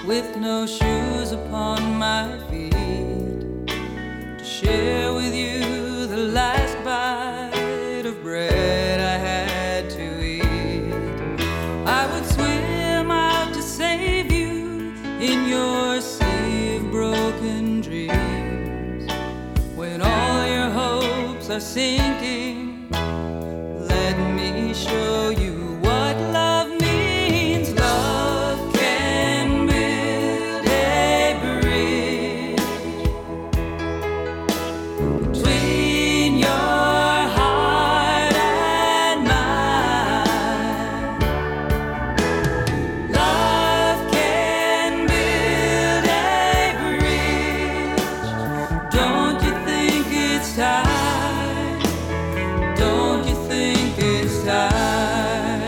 with no shoes upon my feet, to share with you the last bite of bread I had to eat. I would swim out to save you in your sea of broken dreams. When all your hopes are sinking, let me show you what love means. Love can build a bridge between your heart and mine. Love can build a bridge. Don't you think it's time? Don't you think it's time?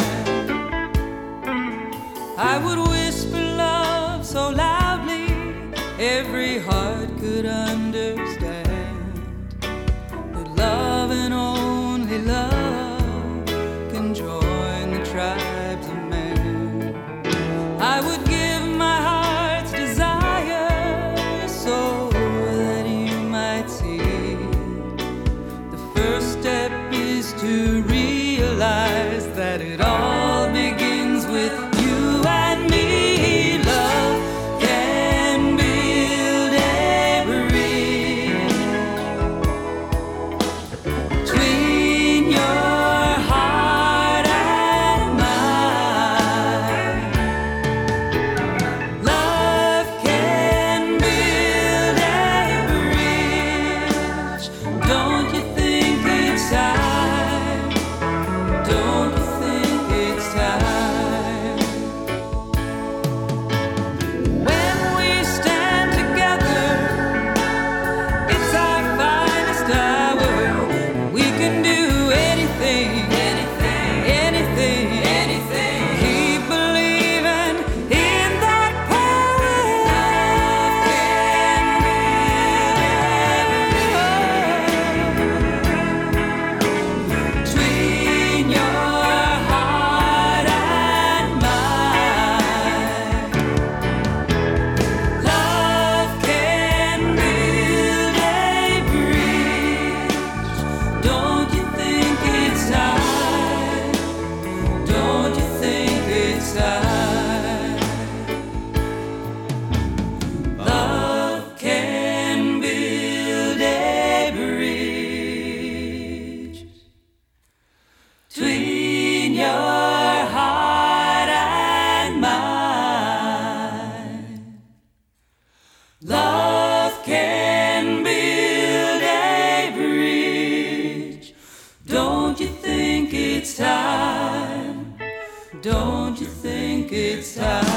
I would whisper love so loudly every heart could understand that love and only love can join the tribes of man. I would give my heart's desire so that you might see. The first step is to realize that it all begins with you and me. Love can build a bridge between your heart and mine. Love can build a bridge. Don't you think it's time? Don't you think it's time? When we stand together, it's our finest hour. We can do anything, anything, anything, anything. Keep believing in that power. Between your heart and mine, love can build a bridge. Don't you think it's time? Don't you think it's time? Love can build a bridge between your heart and mine. Love can build a bridge. Don't you think it's time? Don't you think it's time?